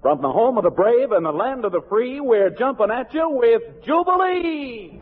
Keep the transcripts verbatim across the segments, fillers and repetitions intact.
From the home of the brave and the land of the free, we're jumping at you with Jubilee!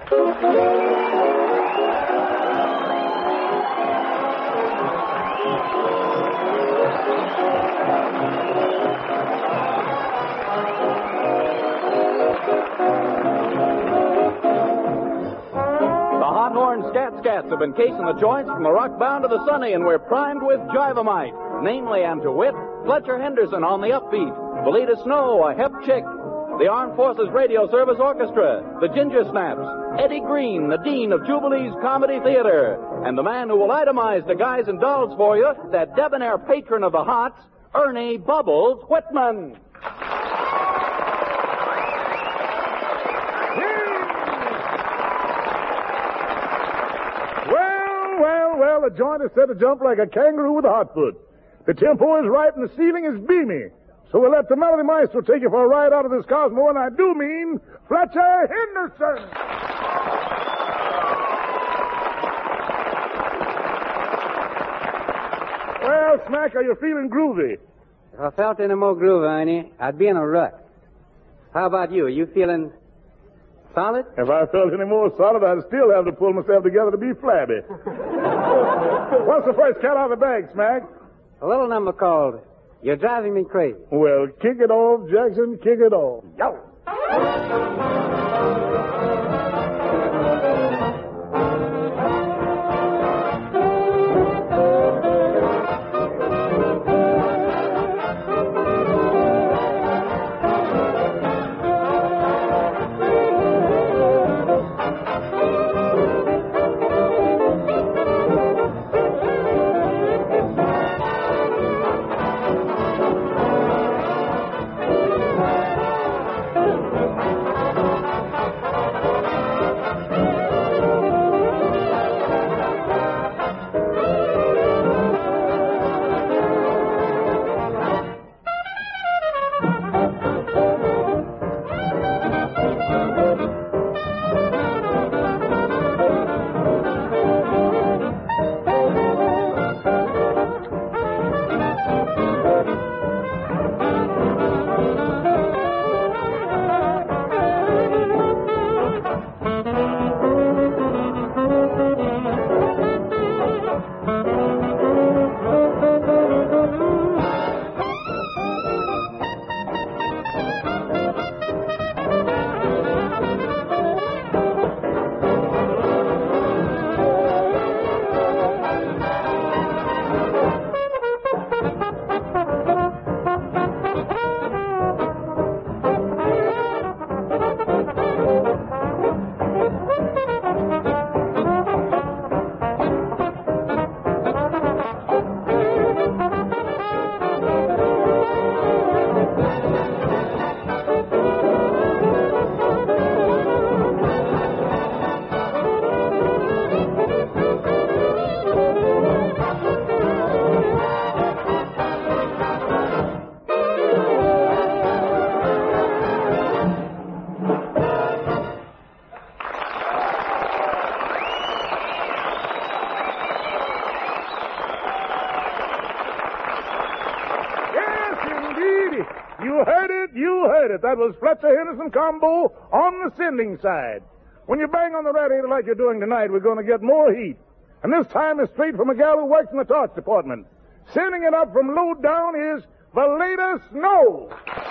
The hot-horn scat scats have been casing the joints from the rock bound to the sunny, and we're primed with Jivamite, namely and to wit, Fletcher Henderson on the upbeat, Belita Snow, a hep chick, the Armed Forces Radio Service Orchestra, the Ginger Snaps, Eddie Green, the Dean of Jubilee's Comedy Theater, and the man who will itemize the guys and dolls for you, that debonair patron of the hots, Ernie Bubbles Whitman. Well, well, well, the joint is set to jump like a kangaroo with a hot foot. The tempo is right and the ceiling is beamy. So we'll let the Melody Maestro take you for a ride out of this cosmo, and I do mean Fletcher Henderson. Well, Smack, are you feeling groovy? If I felt any more groove, Ernie, I'd be in a rut. How about you? Are you feeling solid? If I felt any more solid, I'd still have to pull myself together to be flabby. What's the first cat out of the bag, Smack? A little number called You're Driving Me Crazy. Well, kick it off, Jackson, kick it off. Yo! That was Fletcher Henderson combo on the sending side. When you bang on the radiator like you're doing tonight, we're going to get more heat. And this time is straight from a gal who works in the torch department. Sending it up from low down is Belita Snow.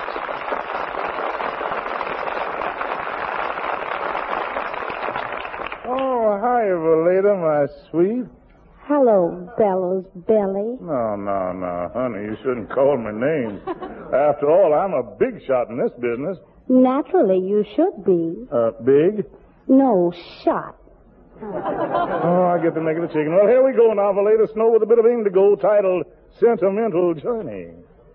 Oh, hi, Belita, my sweet. Hello, Bellows Belly. No, no, no, honey, you shouldn't call me names. After all, I'm a big shot in this business. Naturally, you should be. Uh, big? No, shot. Oh, I get the neck of the chicken. Well, here we go now, Belita Snow, with a bit of indigo titled Sentimental Journey.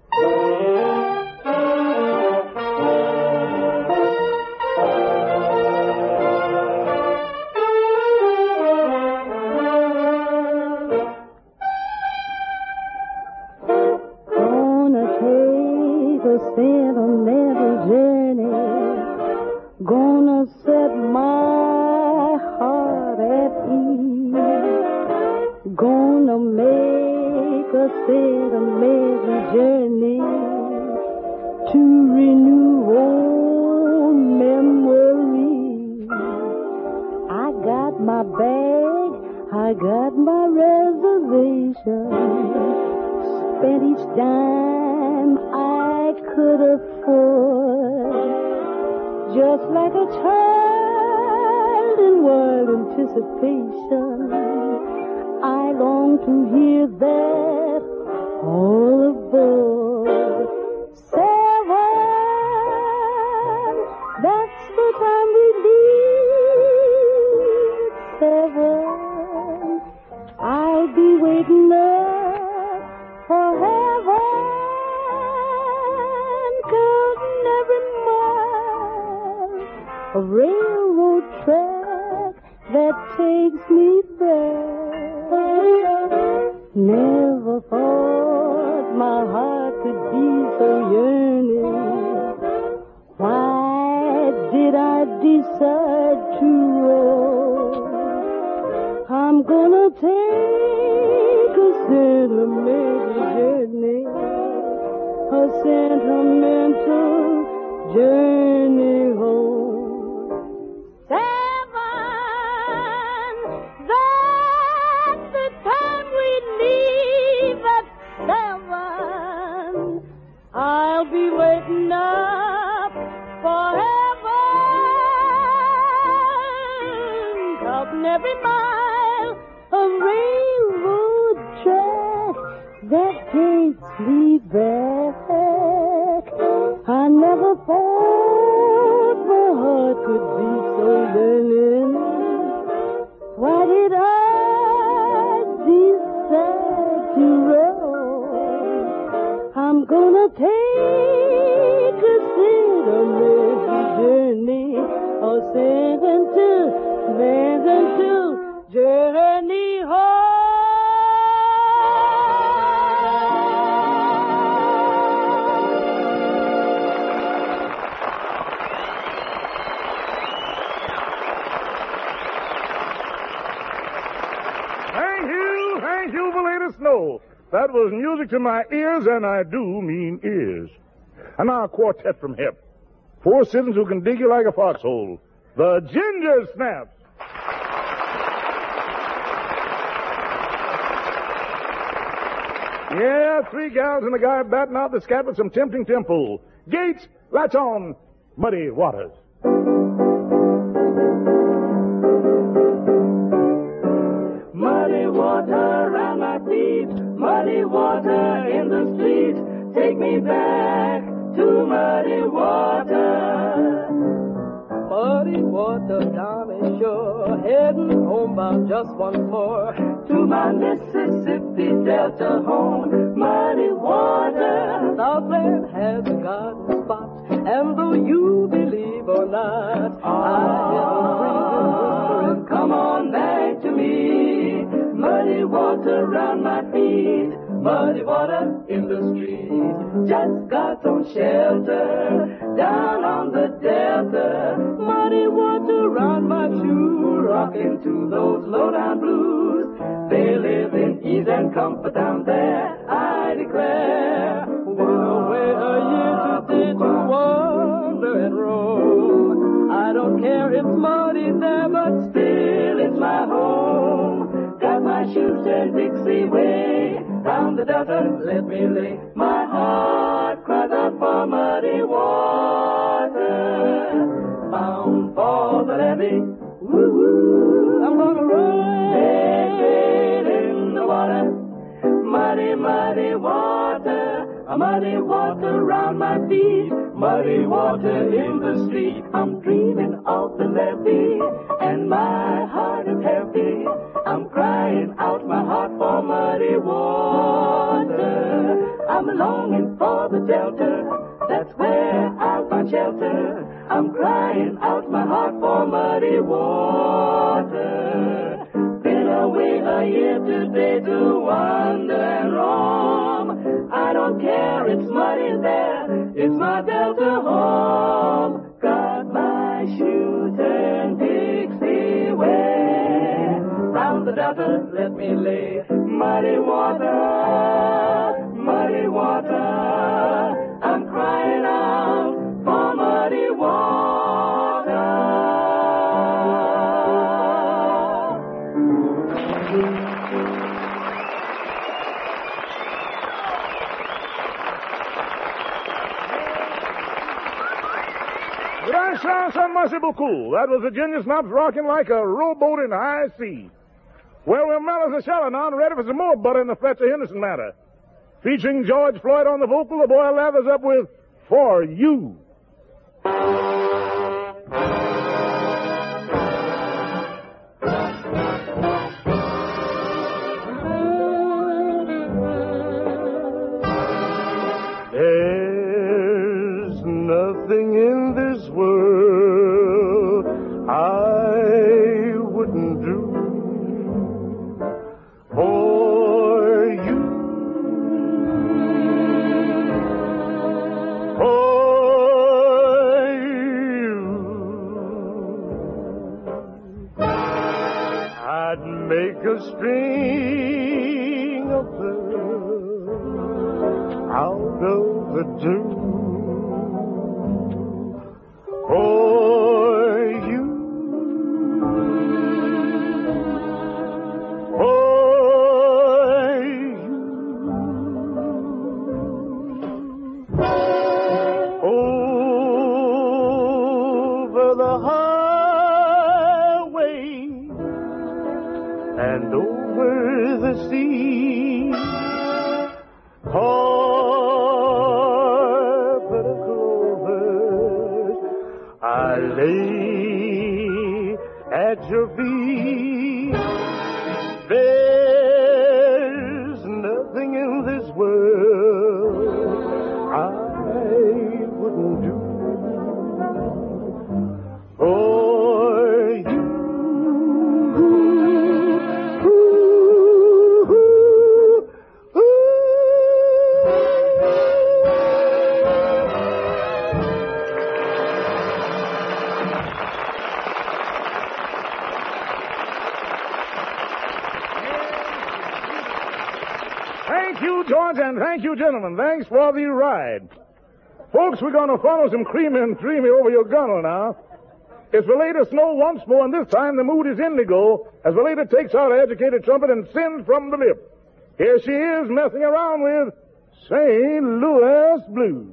Sentimental journey, gonna set my heart at ease, gonna make a sentimental journey to renew old memories. I got my bag, I got my reservation. Spent each dime I could afford. Just like a child in wild anticipation, I long to hear that all aboard. Seven, that's the time we leave. Seven, I'll be waiting up for heaven, counting every mile of railroad track that takes me back. Never thought my heart could be so yearning. Why did I decide to roll? I'm gonna take a sentimental journey, a sentimental journey home. Seven, that's the time we leave at seven. I'll be waiting up for heaven, counting every mile of railroad track that takes me back. I never thought my heart could be so yearning. Why did I decide to roll? I'm gonna take a sentimental journey, a sentimental, sentimental journey home. Thank you, thank you for letting us know. That was music to my ears, and I do mean ears. And now a quartet from Hep. Four citizens who can dig you like a foxhole. The Ginger Snaps. Yeah, three gals and a guy batting out the scat with some tempting tempo. Gates, latch on, Muddy Waters. Muddy water around my feet, muddy water in the street. Take me back to muddy water. Muddy water down the shore, heading homebound just once more to my Mississippi Delta home. Muddy water. Southland has a garden spot, and though you believe or not, I hear the breezes whispering, come on back to me. Muddy water around my feet, muddy water in the street. Just got some shelter down on the delta. Muddy water around my shoe, rocking to those low-down blues. They live in ease and comfort down there, I declare. We're away a year today to wander and roam. I don't care, it's muddy there, but still it's my home. Got my shoes in Dixie way, down the delta, let me lay. My heart cries out for muddy water, bound for the levee. Woo-woo, I'm gonna run head in the water. Muddy, muddy water, muddy water around my feet, muddy water in the street. I'm dreaming of the levee, and my heart is heavy. I'm crying out my heart for muddy water. I'm longing for the delta, that's where I'll find shelter. I'm crying out my heart for muddy water. Been away a year today to wander and roam. I don't care, it's muddy there, it's my delta home. Got my shoes and Dixie way, round the delta let me lay. Muddy water, muddy water, I'm crying out Did I sound so merciful cool? That was Virginia Snaps rocking like a rowboat in high sea. Well, we're Mellors of Shalanon, ready for some more butter in the Fletcher Henderson matter. Featuring George Floyd on the vocal, the boy lathers up with For You. There's nothing in this world I wouldn't do for you, for you. I'd make a string of pearls out of the dew for you, for you. Over the highway and over the sea, carpet of clovers I lay at your feet. There's nothing in this world I wouldn't do for you. Thank you, George, and thank you, gentlemen. Thanks for the ride. Folks, we're going to follow some creamy and dreamy over your gunnel now. It's Valeda Snow once more, and this time the mood is indigo as Valeda takes out her educated trumpet and sings from the lip. Here she is messing around with Saint Louis Blues.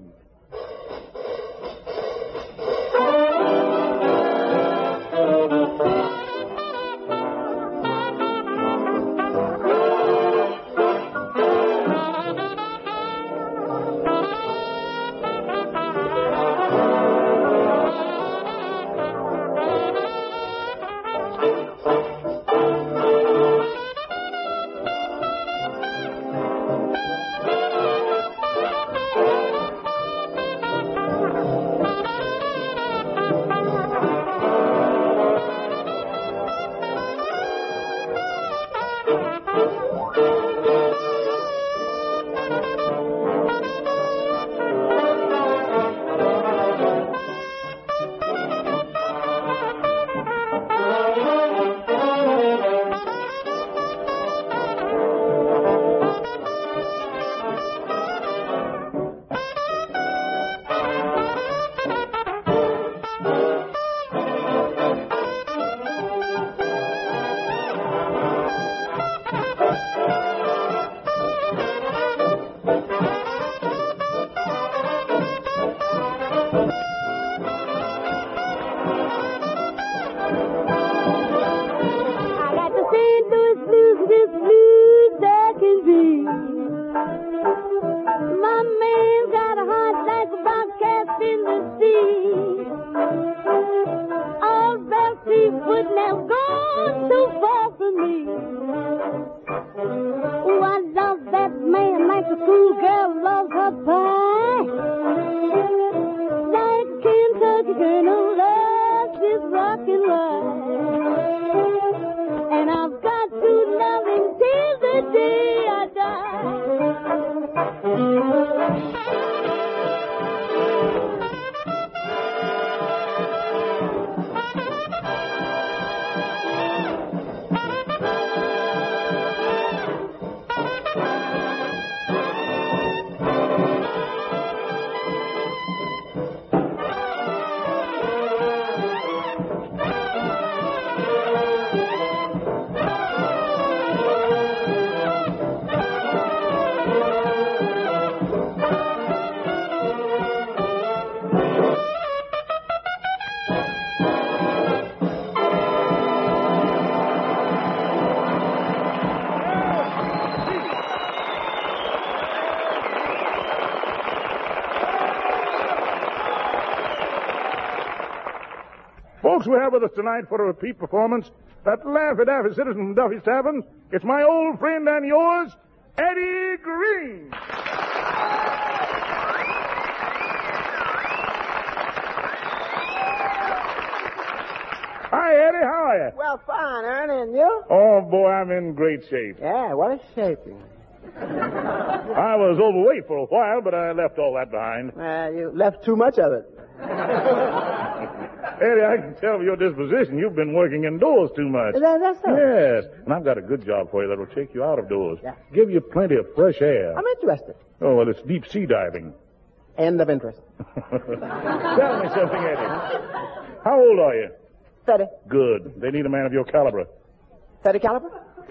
Folks, we have with us tonight for a repeat performance that Laffy Daffy citizen from Duffy's Tavern. It's my old friend and yours, Eddie Green. Hi, Eddie. How are you? Well, fine, Ernie, and you? Oh, boy, I'm in great shape. Yeah, what a shaping. I was overweight for a while, but I left all that behind. Uh, you left too much of it. Eddie, I can tell by your disposition you've been working indoors too much. Is that, that's so? Yes, and I've got a good job for you that'll take you out of doors. Yeah. Give you plenty of fresh air. I'm interested. Oh, well, it's deep sea diving. End of interest. Tell me something, Eddie. How old are you? thirty. Good. They need a man of your caliber. thirty caliber?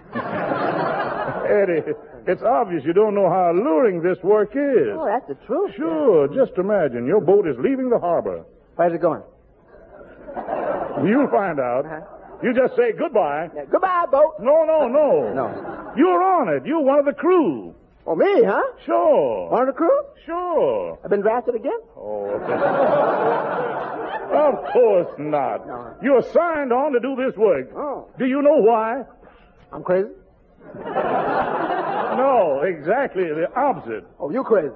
Eddie, it's obvious you don't know how alluring this work is. Oh, that's the truth. Sure, just imagine. Your boat is leaving the harbor. Where's it going? You'll find out. Uh-huh. You just say goodbye. Yeah, goodbye, boat. No, no, no. No. You're on it. You're one of the crew. Oh, me, huh? Sure. One of the crew? Sure. I've been drafted again? Oh, okay. Of course not. No. You're signed on to do this work. Oh. Do you know why? I'm crazy? No, exactly the opposite. Oh, you crazy.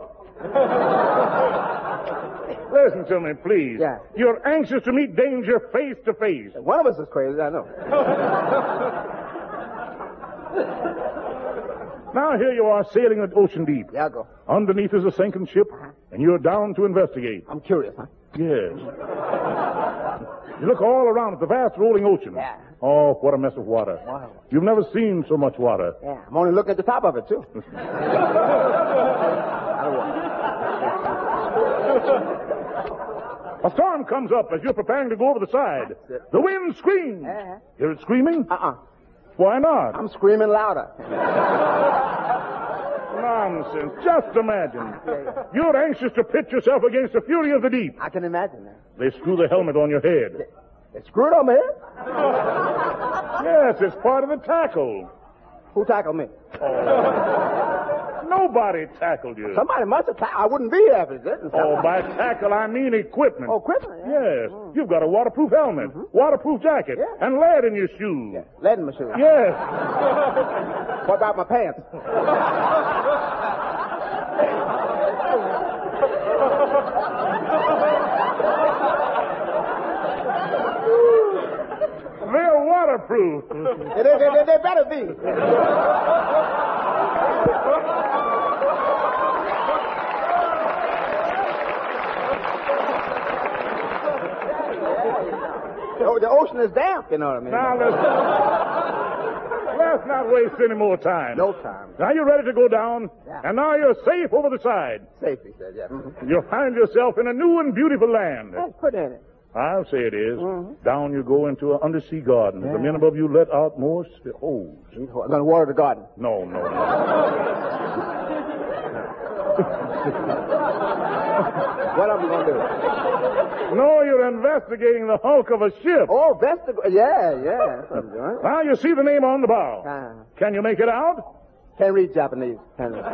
Listen to me, please. Yeah. You're anxious to meet danger face to face. One of us is crazy, I know. Now here you are sailing the ocean deep. Yeah, I'll go. Underneath is a sinking ship, Uh-huh. and you're down to investigate. I'm curious, huh? Yes. You look all around at the vast rolling ocean. Yeah. Oh, what a mess of water. Wow. You've never seen so much water. Yeah, I'm only looking at the top of it, too. A storm comes up as you're preparing to go over the side. The wind screams. Uh-huh. Hear it screaming? Uh-uh. Why not? I'm screaming louder. Nonsense. Just imagine. You're anxious to pit yourself against the fury of the deep. I can imagine that. They screw the helmet on your head. They screwed on my head? Yes, it's part of the tackle. Who tackled me? Nobody tackled you. Somebody must have tackled. I wouldn't be here if it didn't. Oh, by tackle, I mean equipment. Oh, equipment? Yeah. Yes. You've got a waterproof helmet, waterproof jacket, Yeah. and lead in your shoes. Yeah. Lead in my shoes. Yes. What about my pants? They're waterproof. they, they, they, they better be. The, the ocean is damp, you know what I mean? Now, let's, let's not waste any more time. No time. Now you're ready to go down, Yeah. and now you're safe over the side. Safe, he said, yeah. Mm-hmm. You'll find yourself in a new and beautiful land. That's pretty, ain't it? I'll say it is. Mhm. Down you go into an undersea garden. The Yeah. men above you let out more sp- hose. I'm going to water the garden. No, no, no. What am I going to do? No, you're investigating the hulk of a ship. Oh, vestigo. Yeah, yeah. That's what I'm doing. Now you see the name on the bow. Uh, Can you make it out? can't read Japanese. Can't read.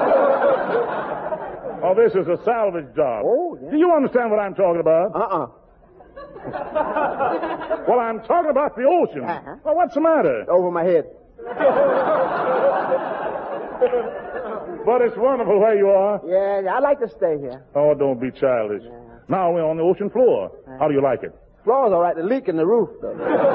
Oh, this is a salvage job. Oh, yeah. Do you understand what I'm talking about? Uh-uh. Well, I'm talking about the ocean. Uh-huh. Well, what's the matter? Over my head. But it's wonderful where you are. Yeah, yeah, I like to stay here. Oh, don't be childish. Yeah. Now we're on the ocean floor. How do you like it? Floor's all right. The leak in the roof, though.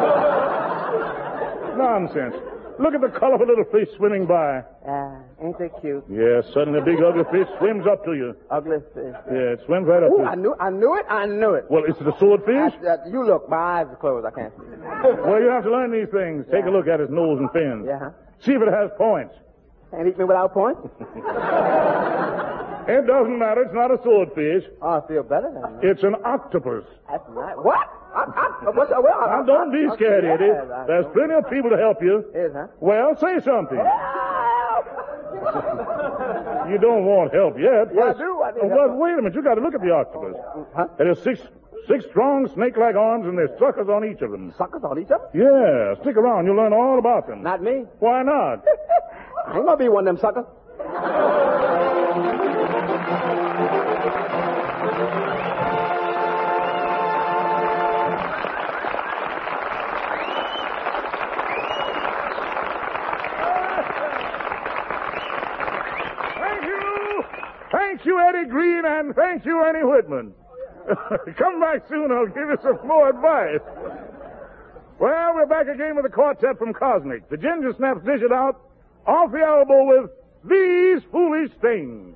Nonsense. Look at the colorful little fish swimming by. Ah, ain't they cute? Yes, suddenly a big ugly fish swims up to you. Ugly fish. Yeah, it swims right up Ooh, to I you. knew, I knew it. I knew it. Well, is it a swordfish? I, uh, you look. My eyes are closed. I can't see. Well, you have to learn these things. Take a look at its nose and fins. Yeah, huh? See if it has points. Can't eat me without points? It doesn't matter. It's not a swordfish. Oh, I feel better now. It's an octopus. That's nice. What? I, I, what's, well, I, Now, don't be I- scared, yeah, Eddie. I- There's plenty of people to help you. Is, huh? Well, say something. Help! You don't want help yet. Yeah, I First- do. I need Oh, help. well, wait a minute. You got to look at the octopus. Huh? There are six, six strong snake-like arms, and there's suckers on each of them. Suckers on each other? Yeah, stick around. You'll learn all about them. Not me. Why not? I ain't gonna be one of them suckers. Ray Green, and thank you, Ernie Whitman. Come back soon. I'll give you some more advice. Well, we're back again with a quartet from Cosmic. The Ginger Snaps dish it out off the elbow with These Foolish Things.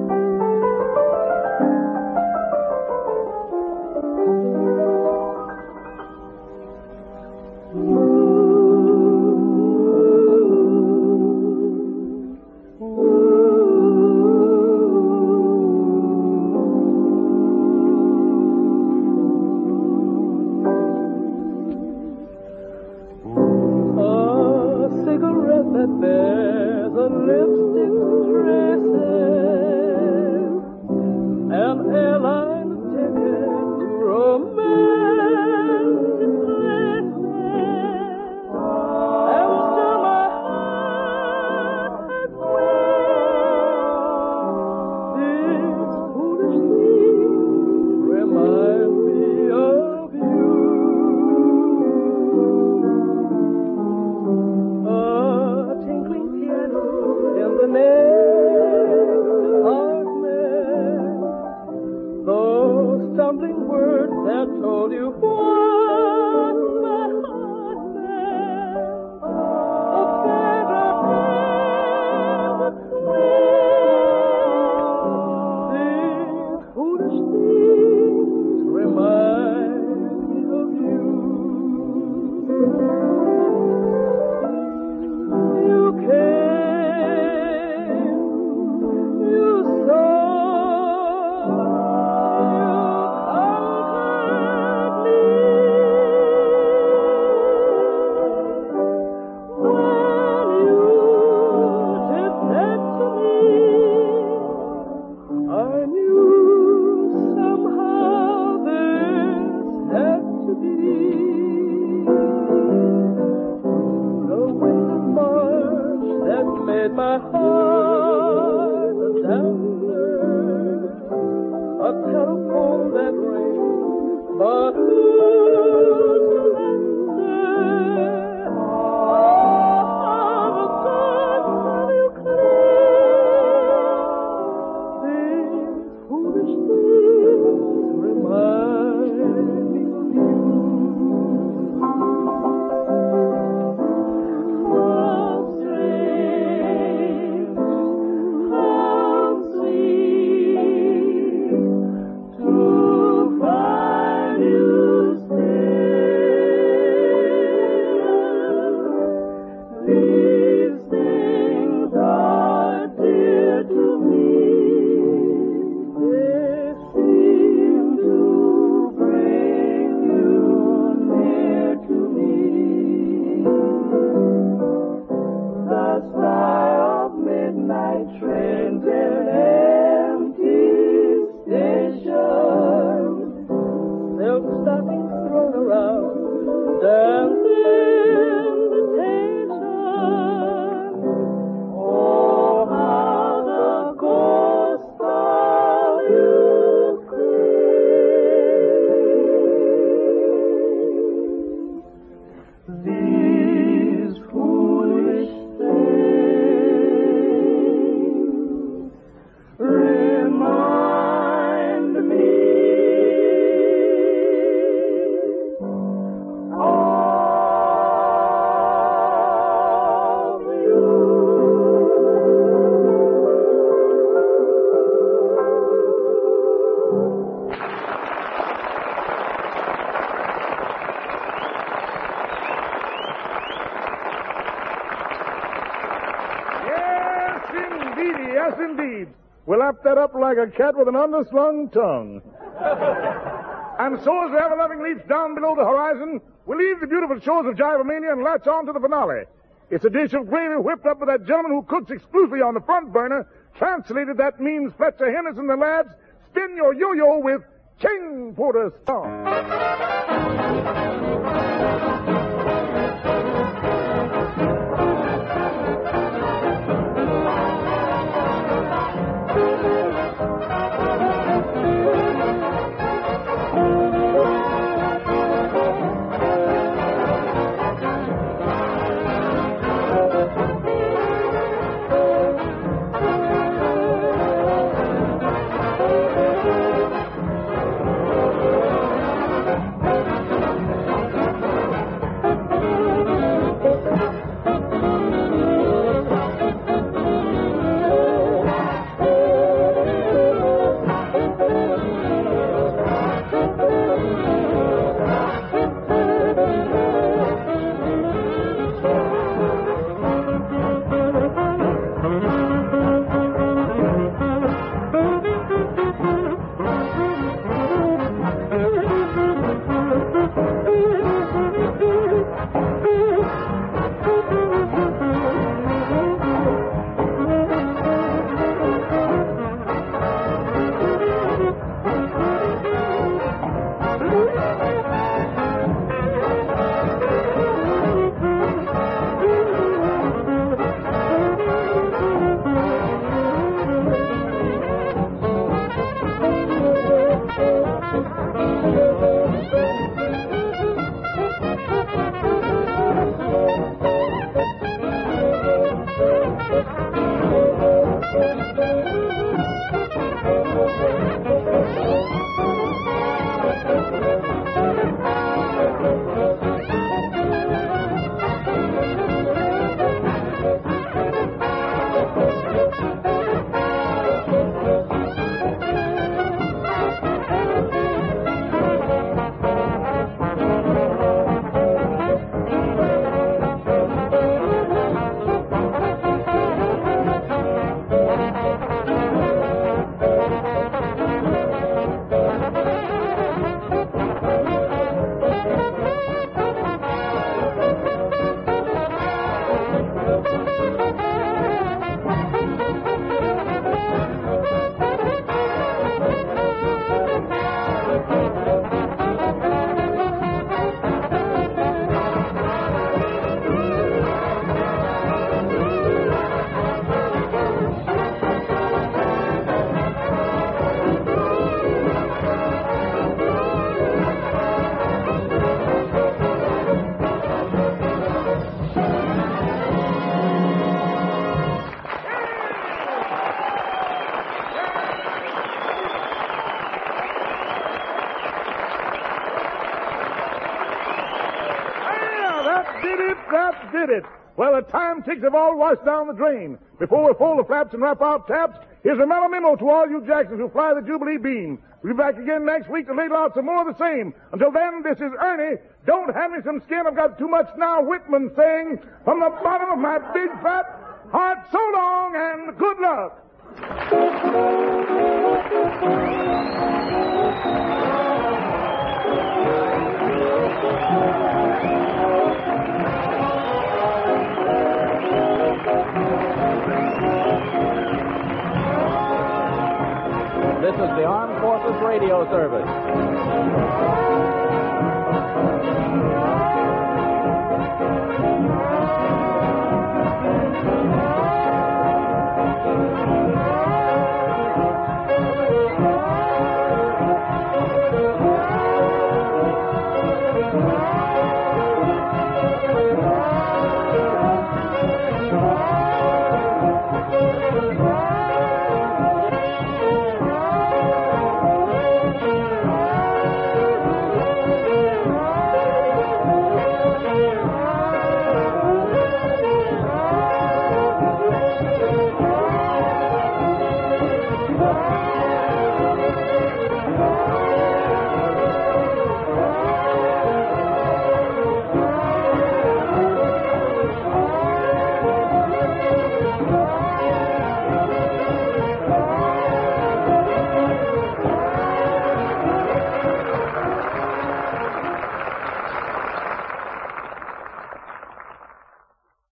Yes, indeed. We'll lap that up like a cat with an underslung tongue. And so, as we have eleven leaps down below the horizon, we leave the beautiful shores of Jivomania and latch on to the finale. It's a dish of gravy whipped up by that gentleman who cooks exclusively on the front burner. Translated, that means Fletcher Henderson and the lads. Spin your yo-yo with King Porter's song. That did it. Well, the time ticks have all washed down the drain. Before we fold the flaps and wrap out taps, here's a mellow memo to all you Jacksons who fly the Jubilee beam. We'll be back again next week to ladle out some more of the same. Until then, this is Ernie. Don't hand me some skin. I've got too much now. Whitman saying, from the bottom of my big fat heart, so long and good luck. This is the Armed Forces Radio Service.